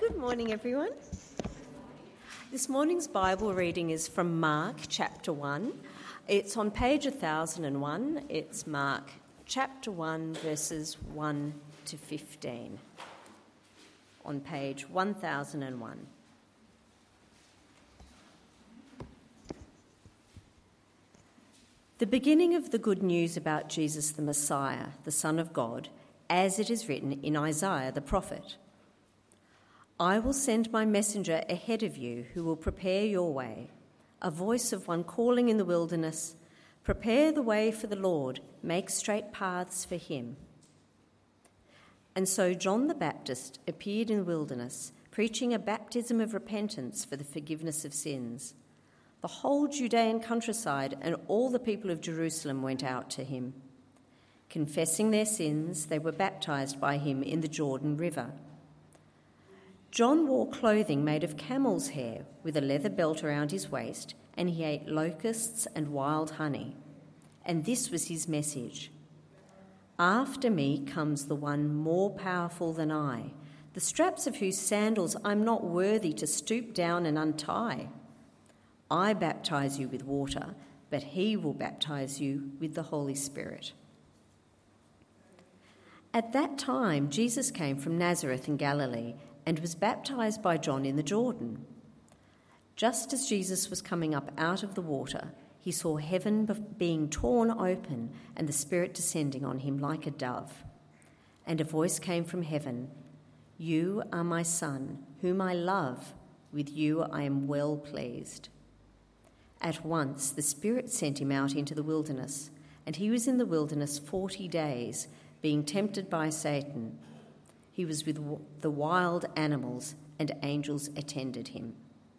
Good morning, everyone. This morning's Bible reading is from Mark chapter 1. It's on page 1001. It's Mark chapter 1, verses 1 to 15 on page 1001. The beginning of the good news about Jesus the Messiah, the Son of God, as it is written in Isaiah the prophet. I will send my messenger ahead of you who will prepare your way, a voice of one calling in the wilderness, prepare the way for the Lord, make straight paths for him. And so John the Baptist appeared in the wilderness, preaching a baptism of repentance for the forgiveness of sins. The whole Judean countryside and all the people of Jerusalem went out to him. Confessing their sins, they were baptized by him in the Jordan River. John wore clothing made of camel's hair with a leather belt around his waist, and he ate locusts and wild honey. And this was his message. After me comes the one more powerful than I, the straps of whose sandals I'm not worthy to stoop down and untie. I baptize you with water, but he will baptize you with the Holy Spirit. At that time, Jesus came from Nazareth in Galilee and was baptized by John in the Jordan. Just as Jesus was coming up out of the water, he saw heaven being torn open and the Spirit descending on him like a dove. And a voice came from heaven, "You are my Son, whom I love. With you I am well pleased." At once the Spirit sent him out into the wilderness, and he was in the wilderness 40 days, being tempted by Satan. He was with the wild animals, and angels attended him.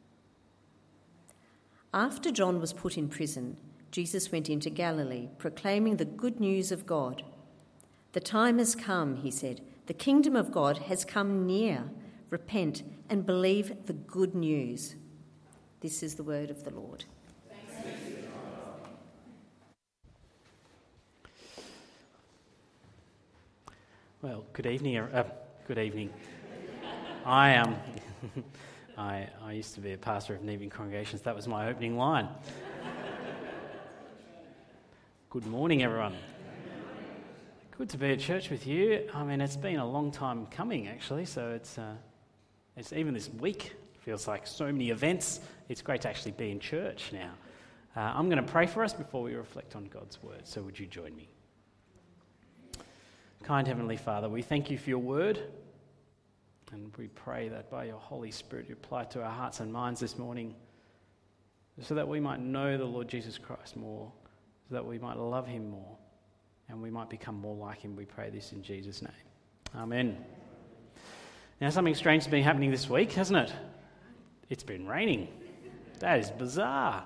After John was put in prison, Jesus went into Galilee, proclaiming the good news of God. "The time has come," he said. "The kingdom of God has come near. Repent and believe the good news." This is the word of the Lord. Well, good evening. I used to be a pastor of Nevian congregations. That was my opening line. Good morning, everyone. Good to be at church with you. I mean, it's been a long time coming, actually. So it's even this week feels like so many events. It's great to actually be in church now. I'm going to pray for us before we reflect on God's word. So would you join me? Kind Heavenly Father, we thank you for your word, and we pray that by your Holy Spirit you apply it to our hearts and minds this morning so that we might know the Lord Jesus Christ more, so that we might love him more, and we might become more like him. We pray this in Jesus' name. Amen. Now, something strange has been happening this week, hasn't it? It's been raining. That is bizarre.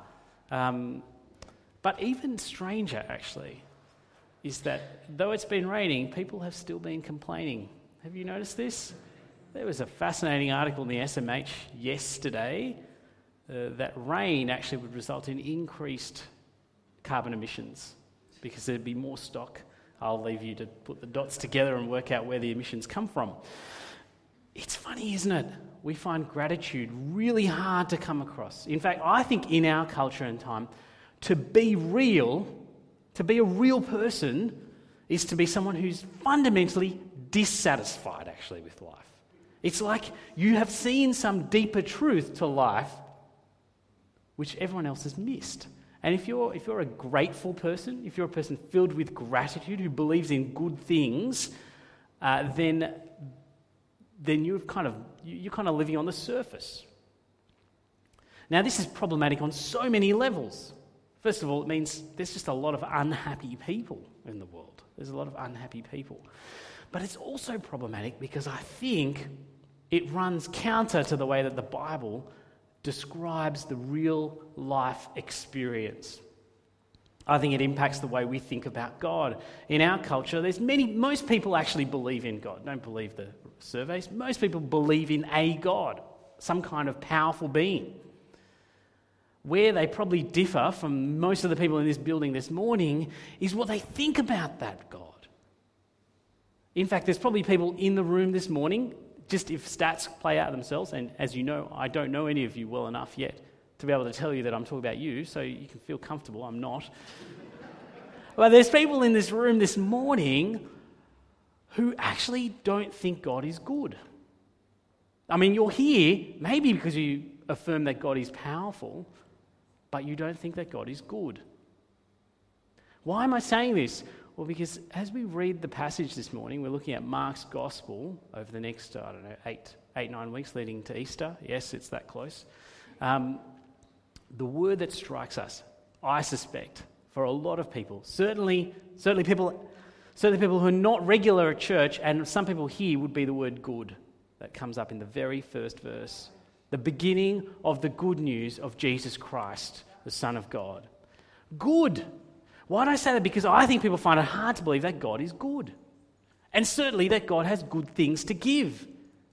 But even stranger, actually, is that though it's been raining, people have still been complaining. Have you noticed this? There was a fascinating article in the SMH yesterday that rain actually would result in increased carbon emissions because there'd be more stock. I'll leave you to put the dots together and work out where the emissions come from. It's funny, isn't it? We find gratitude really hard to come across. In fact, I think in our culture and time, to be a real person is to be someone who's fundamentally dissatisfied actually with life. It's like you have seen some deeper truth to life which everyone else has missed. And if you're a grateful person, if you're a person filled with gratitude who believes in good things, then you're kind of living on the surface. Now this is problematic on so many levels. First of all, it means there's just a lot of unhappy people in the world. There's a lot of unhappy people. But it's also problematic because I think it runs counter to the way that the Bible describes the real life experience. I think it impacts the way we think about God. In our culture, most people actually believe in God. Don't believe the surveys. Most people believe in a God, some kind of powerful being. Where they probably differ from most of the people in this building this morning is what they think about that God. In fact, there's probably people in the room this morning just if stats play out themselves, and as you know, I don't know any of you well enough yet to be able to tell you that I'm talking about you, so you can feel comfortable, I'm not. But there's people in this room this morning who actually don't think God is good. I mean, you're here maybe because you affirm that God is powerful, but you don't think that God is good. Why am I saying this? Well, because as we read the passage this morning, we're looking at Mark's Gospel over the next, 9 weeks leading to Easter. Yes, it's that close. The word that strikes us, I suspect, for a lot of people, certainly people who are not regular at church, and some people here, would be the word good that comes up in the very first verse. The beginning of the good news of Jesus Christ, the Son of God. Good. Why do I say that? Because I think people find it hard to believe that God is good. And certainly that God has good things to give.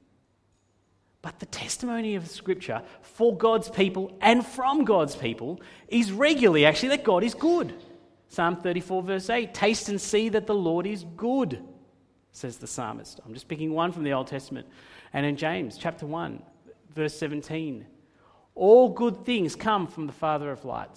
But the testimony of Scripture for God's people and from God's people is regularly actually that God is good. Psalm 34 verse 8, taste and see that the Lord is good, says the psalmist. I'm just picking one from the Old Testament. And in James chapter 1 verse 17, all good things come from the Father of lights.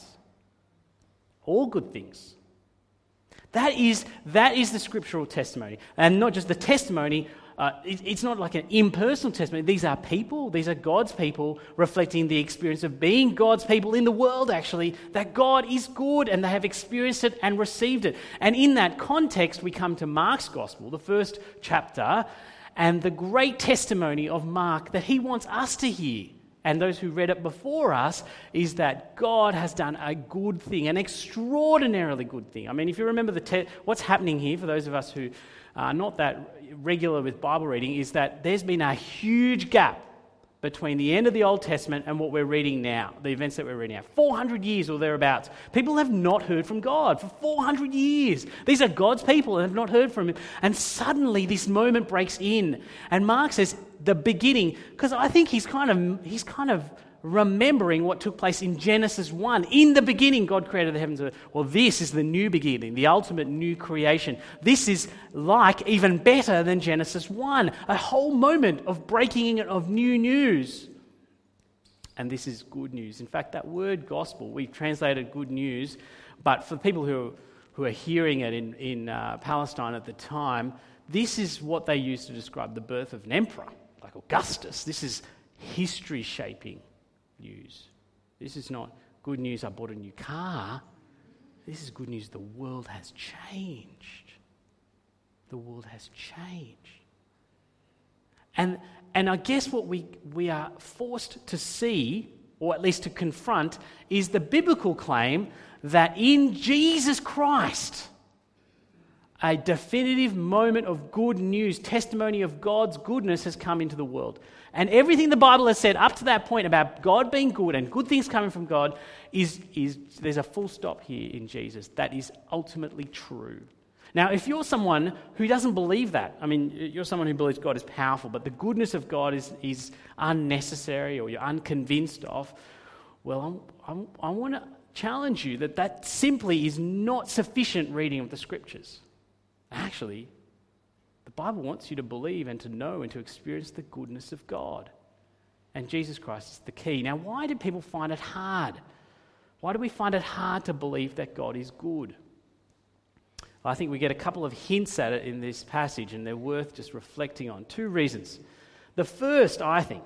All good things. That is the scriptural testimony. And not just the testimony, it's not like an impersonal testimony. These are people, these are God's people reflecting the experience of being God's people in the world, actually, that God is good and they have experienced it and received it. And in that context, we come to Mark's Gospel, the first chapter, and the great testimony of Mark that he wants us to hear, and those who read it before us, is that God has done a good thing, an extraordinarily good thing. I mean, if you remember what's happening here, for those of us who are not that regular with Bible reading, is that there's been a huge gap between the end of the Old Testament and what we're reading now, the events that we're reading now. 400 years or thereabouts. People have not heard from God for 400 years. These are God's people and have not heard from Him. And suddenly this moment breaks in. And Mark says the beginning, because I think he's kind of remembering what took place in Genesis 1. In the beginning, God created the heavens and earth. Well, this is the new beginning, the ultimate new creation. This is like even better than Genesis 1. A whole moment of breaking in of new news. And this is good news. In fact, that word gospel, we've translated good news, but for people who are hearing it in Palestine at the time, this is what they used to describe the birth of an emperor, like Augustus. This is history-shaping news. This is not good news, I bought a new car. This is good news, the world has changed. The world has changed. And I guess what we are forced to see, or at least to confront, is the biblical claim that in Jesus Christ, a definitive moment of good news, testimony of God's goodness has come into the world. And everything the Bible has said up to that point about God being good and good things coming from God is there's a full stop here in Jesus. That is ultimately true. Now, if you're someone who doesn't believe that, I mean, you're someone who believes God is powerful, but the goodness of God is unnecessary, or you're unconvinced of, well, I want to challenge you that simply is not sufficient reading of the Scriptures. Actually, the Bible wants you to believe and to know and to experience the goodness of God. And Jesus Christ is the key. Now, why do people find it hard? Why do we find it hard to believe that God is good? Well, I think we get a couple of hints at it in this passage, and they're worth just reflecting on. 2 reasons. The first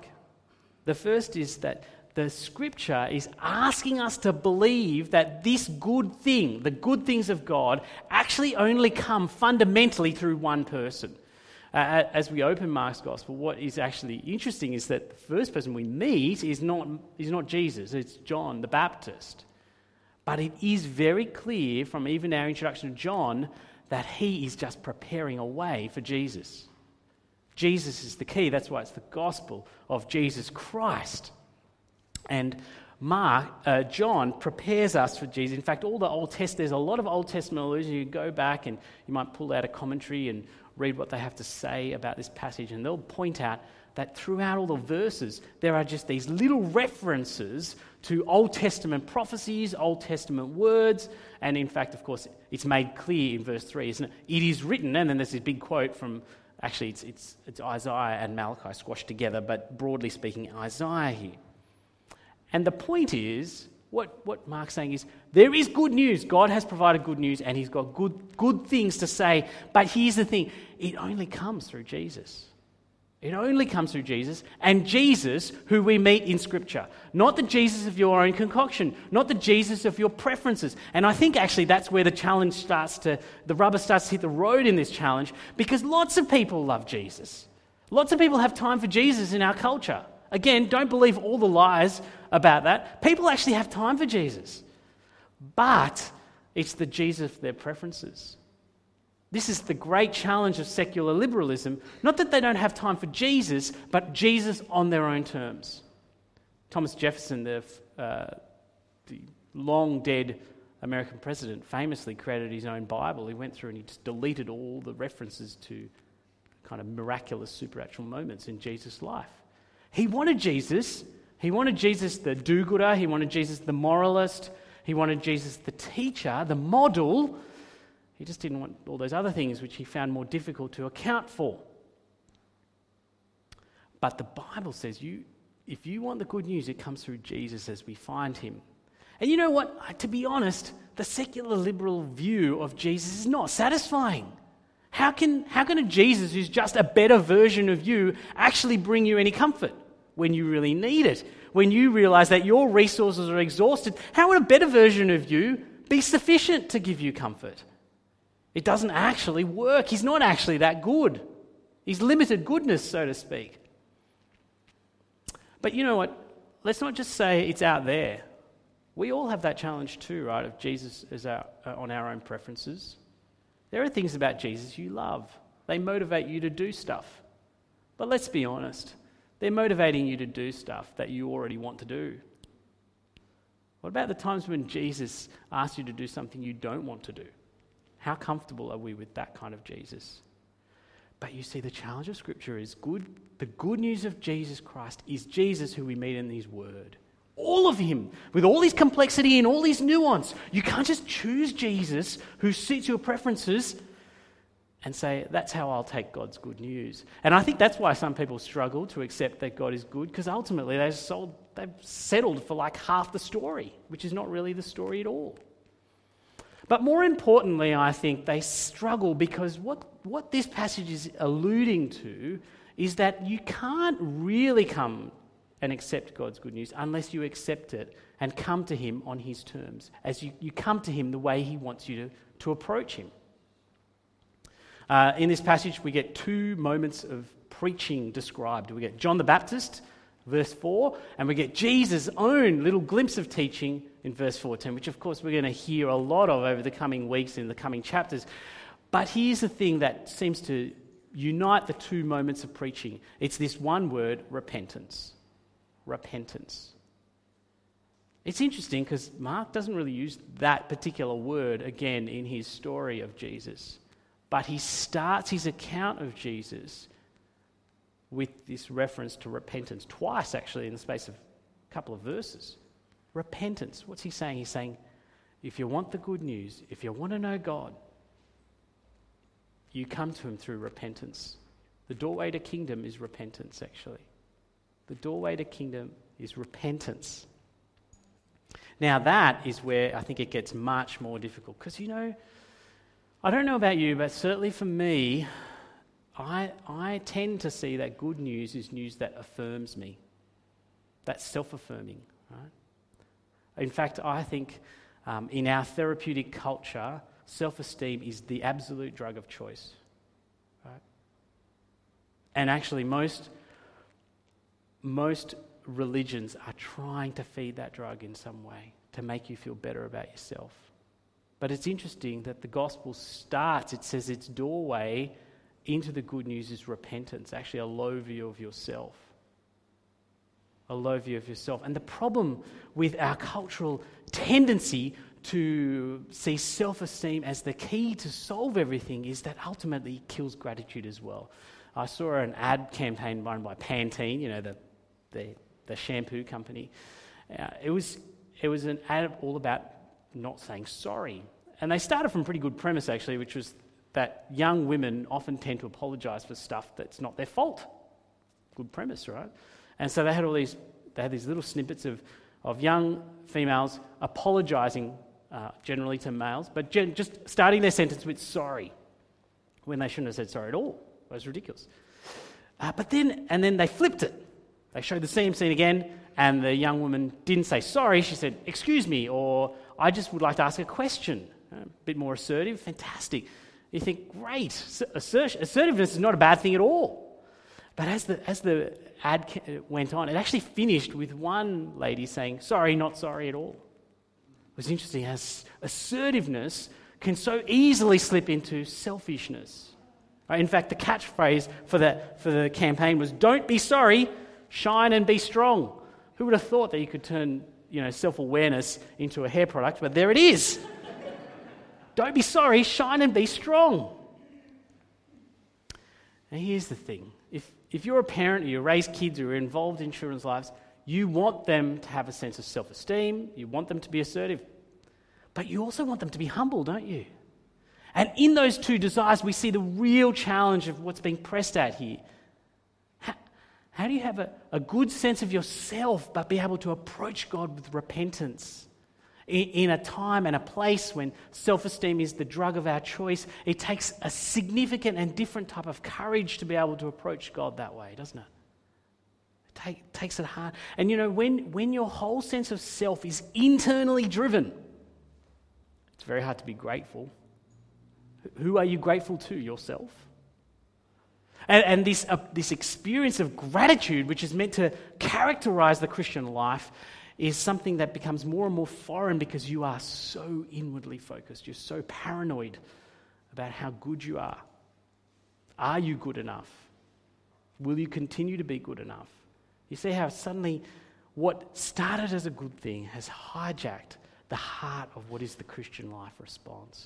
is that the Scripture is asking us to believe that this good thing, the good things of God, actually only come fundamentally through one person. As we open Mark's Gospel, what is actually interesting is that the first person we meet is not Jesus, it's John the Baptist. But it is very clear from even our introduction to John that he is just preparing a way for Jesus. Jesus is the key. That's why it's the gospel of Jesus Christ. And John prepares us for Jesus. In fact, there's a lot of Old Testament allusions. You go back and you might pull out a commentary and read what they have to say about this passage, and they'll point out that throughout all the verses, there are just these little references to Old Testament prophecies, Old Testament words, and in fact, of course, it's made clear in verse 3, isn't it? It is written, and then there's this big quote from Actually, it's Isaiah and Malachi squashed together, but broadly speaking, Isaiah here. And the point is, what Mark's saying is, there is good news. God has provided good news, and he's got good things to say. But here's the thing, it only comes through Jesus. It only comes through Jesus, and Jesus who we meet in Scripture. Not the Jesus of your own concoction, not the Jesus of your preferences. And I think actually that's where the rubber starts to hit the road in this challenge, because lots of people love Jesus. Lots of people have time for Jesus in our culture. Again, don't believe all the lies about that. People actually have time for Jesus. But it's the Jesus of their preferences. This is the great challenge of secular liberalism. Not that they don't have time for Jesus, but Jesus on their own terms. Thomas Jefferson, the long-dead American president, famously created his own Bible. He went through and he just deleted all the references to kind of miraculous supernatural moments in Jesus' life. He wanted Jesus. He wanted Jesus the do-gooder. He wanted Jesus the moralist. He wanted Jesus the teacher, the model. He just didn't want all those other things which he found more difficult to account for. But the Bible says if you want the good news, it comes through Jesus as we find him. And you know what? To be honest, the secular liberal view of Jesus is not satisfying. How can a Jesus who's just a better version of you actually bring you any comfort when you really need it? When you realize that your resources are exhausted, how would a better version of you be sufficient to give you comfort? It doesn't actually work. He's not actually that good. He's limited goodness, so to speak. But you know what? Let's not just say it's out there. We all have that challenge too, right, of Jesus is on our own preferences. There are things about Jesus you love. They motivate you to do stuff. But let's be honest. They're motivating you to do stuff that you already want to do. What about the times when Jesus asks you to do something you don't want to do? How comfortable are we with that kind of Jesus? But you see, the challenge of Scripture is good. The good news of Jesus Christ is Jesus who we meet in his word. All of him, with all his complexity and all his nuance. You can't just choose Jesus who suits your preferences and say, that's how I'll take God's good news. And I think that's why some people struggle to accept that God is good, because ultimately they've settled for like half the story, which is not really the story at all. But more importantly, I think they struggle because what this passage is alluding to is that you can't really come and accept God's good news unless you accept it and come to him on his terms, as you come to him the way he wants you to approach him. In this passage, we get two moments of preaching described. We get John the Baptist, verse 4, and we get Jesus' own little glimpse of teaching in verse 14, which of course we're going to hear a lot of over the coming weeks in the coming chapters. But here's the thing that seems to unite the two moments of preaching. It's this one word, repentance. Repentance. It's interesting because Mark doesn't really use that particular word again in his story of Jesus, but he starts his account of Jesus with this reference to repentance, twice actually in the space of a couple of verses. Repentance. What's he saying? He's saying, if you want the good news, if you want to know God, you come to him through repentance. The doorway to kingdom is repentance, actually. The doorway to kingdom is repentance. Now that is where I think it gets much more difficult, because I don't know about you, but certainly for me, I tend to see that good news is news that affirms me. That's self-affirming, right? In fact, I think in our therapeutic culture, self-esteem is the absolute drug of choice, right? And actually, most religions are trying to feed that drug in some way to make you feel better about yourself. But it's interesting that the gospel starts, it says its doorway into the good news is repentance, actually a low view of yourself. A low view of yourself. And the problem with our cultural tendency to see self-esteem as the key to solve everything is that ultimately it kills gratitude as well. I saw an ad campaign run by Pantene, the shampoo company. It was an ad all about not saying sorry. And they started from a pretty good premise, actually, which was that young women often tend to apologise for stuff that's not their fault. Good premise, right? And so they had these little snippets of young females apologising generally to males, but just starting their sentence with sorry when they shouldn't have said sorry at all. It was ridiculous. But then they flipped it. They showed the same scene again, and the young woman didn't say sorry. She said, "Excuse me," or "I just would like to ask a question." A bit more assertive, fantastic. You think, great, assertiveness is not a bad thing at all. But as the ad went on, it actually finished with one lady saying, "Sorry, not sorry at all." It was interesting as assertiveness can so easily slip into selfishness. In fact, the catchphrase for the campaign was, "Don't be sorry, shine and be strong." Who would have thought that you could turn self-awareness into a hair product? But there it is. Don't be sorry, shine and be strong. And here's the thing. If you're a parent or you raise kids or you're involved in children's lives, you want them to have a sense of self-esteem, you want them to be assertive, but you also want them to be humble, don't you? And in those two desires, we see the real challenge of what's being pressed at here. How do you have a good sense of yourself but be able to approach God with repentance? In a time and a place when self-esteem is the drug of our choice, it takes a significant and different type of courage to be able to approach God that way, doesn't it? It takes it hard. And when your whole sense of self is internally driven, it's very hard to be grateful. Who are you grateful to? Yourself? And this experience of gratitude, which is meant to characterize the Christian life, is something that becomes more and more foreign because you are so inwardly focused. You're so paranoid about how good you are. Are you good enough? Will you continue to be good enough? You see how suddenly what started as a good thing has hijacked the heart of what is the Christian life response.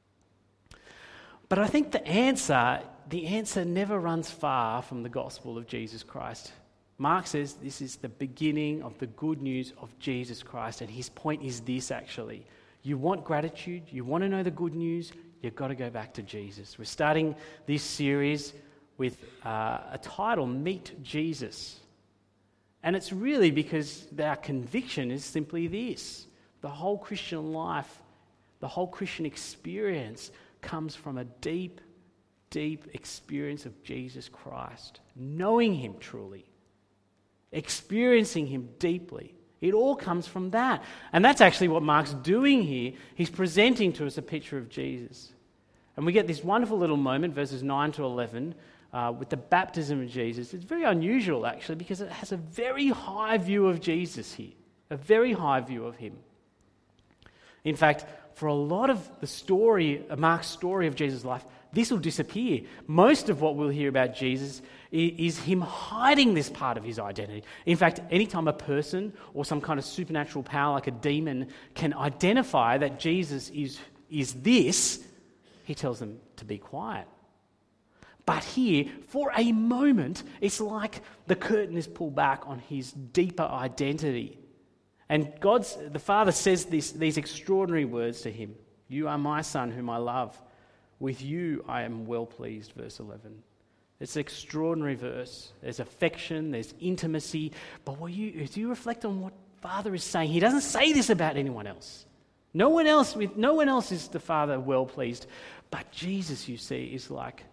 But I think the answer never runs far from the gospel of Jesus Christ. Mark says this is the beginning of the good news of Jesus Christ, and his point is this actually. You want gratitude, you want to know the good news, you've got to go back to Jesus. We're starting this series with a title, Meet Jesus. And it's really because our conviction is simply this. The whole Christian life, the whole Christian experience comes from a deep, deep experience of Jesus Christ, knowing him truly, experiencing him deeply. It all comes from that. And that's actually what Mark's doing here. He's presenting to us a picture of Jesus. And we get this wonderful little moment, verses 9 to 11, with the baptism of Jesus. It's very unusual, actually, because it has a very high view of Jesus here, a very high view of him. In fact, for a lot of the story, Mark's story of Jesus' life, this will disappear. Most of what we'll hear about Jesus is him hiding this part of his identity. In fact, anytime a person or some kind of supernatural power like a demon can identify that Jesus is this, he tells them to be quiet. But here, for a moment, it's like the curtain is pulled back on his deeper identity. And the Father says these extraordinary words to him. "You are my Son whom I love. With you I am well pleased," verse 11. It's an extraordinary verse. There's affection, there's intimacy. But as you reflect on what Father is saying, he doesn't say this about anyone else. No one else is the Father well pleased. But Jesus, you see, is like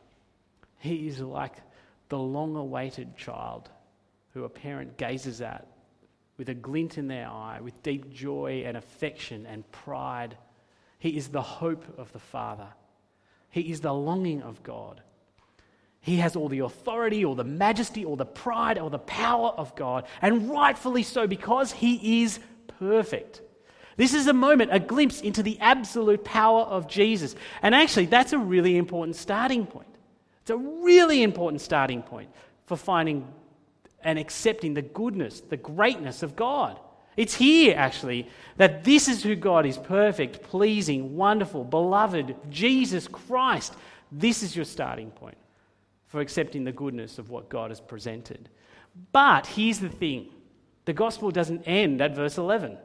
the long-awaited child who a parent gazes at with a glint in their eye, with deep joy and affection and pride. He is the hope of the Father. He is the longing of God. He has all the authority, all the majesty, all the pride, all the power of God, and rightfully so, because he is perfect. This is a moment, a glimpse into the absolute power of Jesus. And actually, that's a really important starting point. It's a really important starting point for finding and accepting the goodness, the greatness of God. It's here, actually, that this is who God is: perfect, pleasing, wonderful, beloved, Jesus Christ. This is your starting point for accepting the goodness of what God has presented. But here's the thing. The gospel doesn't end at verse 11.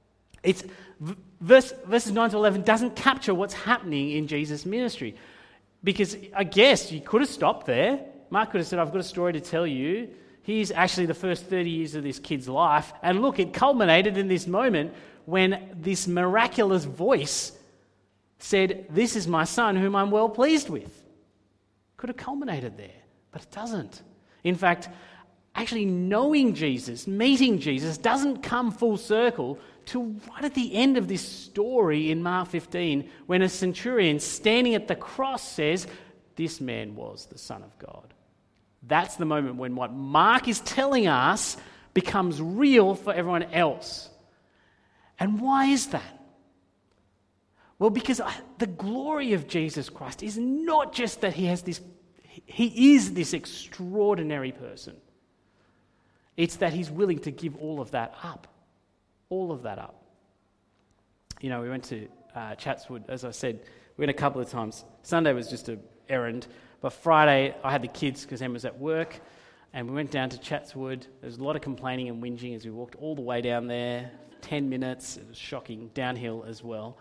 Verses 9 to 11 doesn't capture what's happening in Jesus' ministry. Because I guess you could have stopped there. Mark could have said, I've got a story to tell you. Here's actually the first 30 years of this kid's life. And look, it culminated in this moment when this miraculous voice said, this is my son whom I'm well pleased with. Could have culminated there, but it doesn't. In fact, actually knowing Jesus, meeting Jesus, doesn't come full circle till right at the end of this story in Mark 15, when a centurion standing at the cross says, this man was the Son of God. That's the moment when what Mark is telling us becomes real for everyone else. And why is that? Well, because the glory of Jesus Christ is not just that he is this extraordinary person. It's that he's willing to give all of that up. All of that up. You know, we went to Chatswood, as I said, we went a couple of times. Sunday was just an errand, but Friday I had the kids because Emma was at work, and we went down to Chatswood. There was a lot of complaining and whinging as we walked all the way down there. 10 minutes, it was shocking, downhill as well.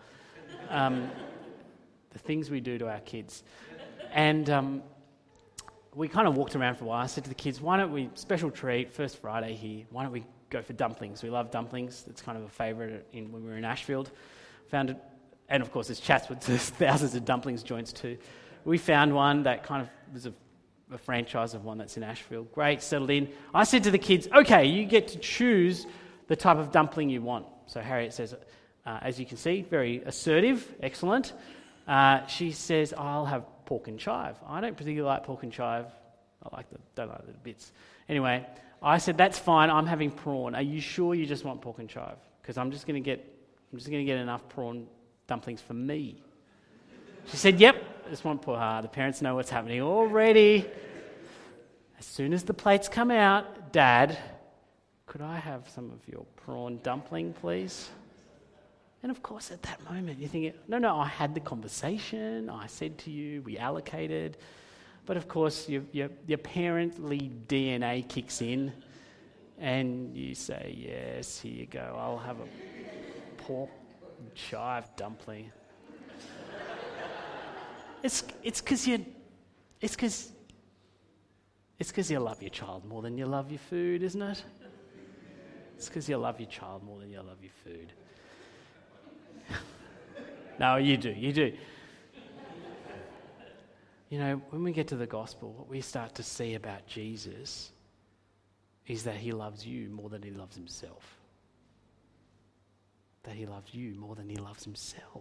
The things we do to our kids. And we kind of walked around for a while. I said to the kids, why don't we, special treat, first Friday here, why don't we go for dumplings? We love dumplings. It's kind of a favourite when we were in Ashfield. Found it, and of course there's Chatswood, so there's thousands of dumplings joints too. We found one that kind of was a franchise of one that's in Ashfield. Great, settled in. I said to the kids, okay, you get to choose the type of dumpling you want. So Harriet says, as you can see, very assertive, excellent. She says, I'll have pork and chive. I don't particularly like pork and chive. Don't like the bits. Anyway, I said, that's fine, I'm having prawn. Are you sure you just want pork and chive? Because I'm just going to get enough prawn dumplings for me. She said, yep, I just want pork. The parents know what's happening already. As soon as the plates come out, Dad, could I have some of your prawn dumpling, please? And of course, at that moment, you're thinking, no, I had the conversation. I said to you, we allocated. But of course, your parently DNA kicks in, and you say, yes, here you go. I'll have a pork and chive dumpling. It's because you love your child more than you love your food, isn't it? It's because you love your child more than you love your food. No, you do. You know, when we get to the gospel, what we start to see about Jesus is that he loves you more than he loves himself. That he loves you more than he loves himself.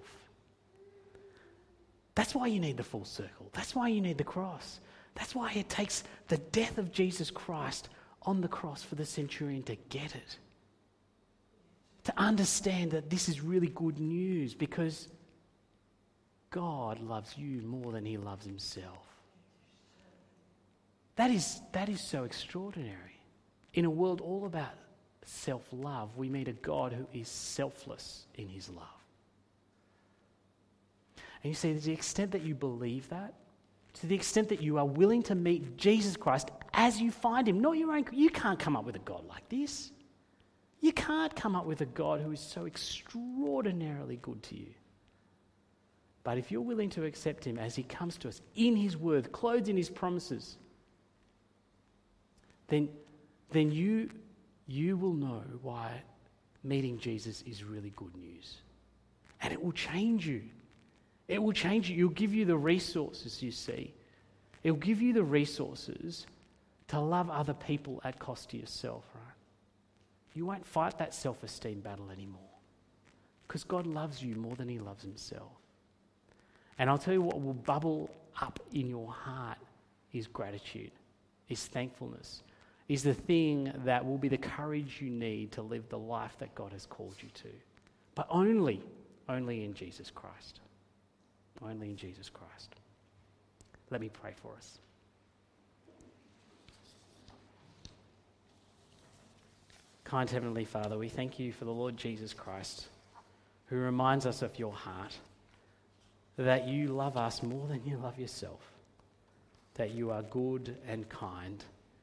That's why you need the full circle. That's why you need the cross. That's why it takes the death of Jesus Christ on the cross for the centurion to get it. To understand that this is really good news because God loves you more than he loves himself. That is so extraordinary. In a world all about self-love, we meet a God who is selfless in his love. And you see, to the extent that you believe that, to the extent that you are willing to meet Jesus Christ as you find him, not your own, you can't come up with a God like this. You can't come up with a God who is so extraordinarily good to you. But if you're willing to accept him as he comes to us in his word, clothed in his promises, then you will know why meeting Jesus is really good news. And it will change you. It will change you. It'll give you the resources, you see. It'll give you the resources to love other people at cost to yourself, right? You won't fight that self-esteem battle anymore because God loves you more than he loves himself. And I'll tell you what will bubble up in your heart is gratitude, is thankfulness, is the thing that will be the courage you need to live the life that God has called you to. But only in Jesus Christ. Only in Jesus Christ. Let me pray for us. Kind Heavenly Father, we thank you for the Lord Jesus Christ, who reminds us of your heart, that you love us more than you love yourself, that you are good and kind.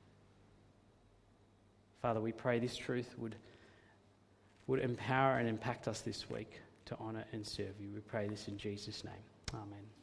Father, we pray this truth would empower and impact us this week to honour and serve you. We pray this in Jesus' name. Amen.